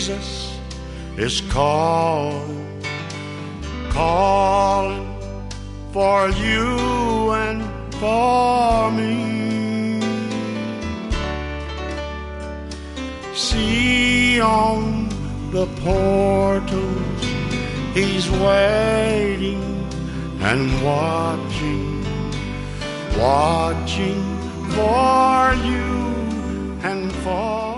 Jesus is calling, calling for you and for me. See on the portals, he's waiting and watching, watching for you and for